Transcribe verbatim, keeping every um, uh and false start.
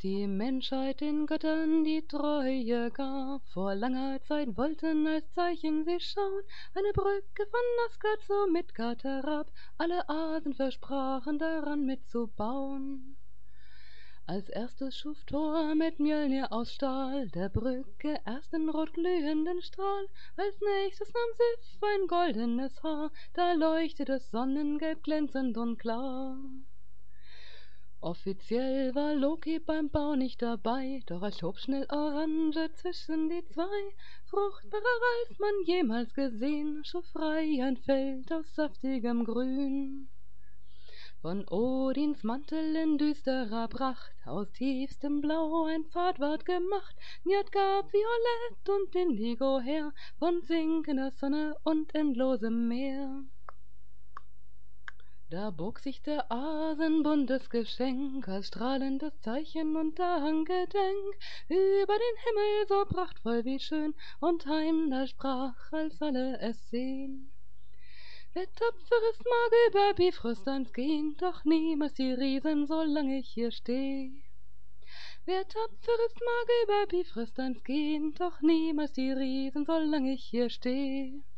die Menschheit den Göttern die Treue gab. Vor langer Zeit wollten als Zeichen sie schauen, eine Brücke von Asgard zu Midgard herab. Alle Asen versprachen daran mitzubauen. Als erstes schuf Thor mit Mjölnir aus Stahl der Brücke ersten rotglühenden Strahl. Als nächstes nahm Sif ein goldenes Haar, da leuchtet es sonnengelb glänzend und klar. Offiziell war Loki beim Bau nicht dabei, doch er schob schnell Orange zwischen die zwei. Fruchtbarer als man jemals gesehen, schuf frei ein Feld aus saftigem Grün. Von Odins Mantel in düsterer Pracht, aus tiefstem Blau ein Pfad ward gemacht. Njord gab Violett und Indigo her, von sinkender Sonne und endlosem Meer. Da bog sich der Asen buntes Geschenk als strahlendes Zeichen und Angedenk über den Himmel so prachtvoll wie schön, und Heimdall sprach, als alle es sehn: Wer tapfer ist, mag über Bifrost eins gehen, doch niemals die Riesen, solang ich hier steh. Wer tapfer ist, mag über Bifrost eins gehen, doch niemals die Riesen, solang ich hier steh.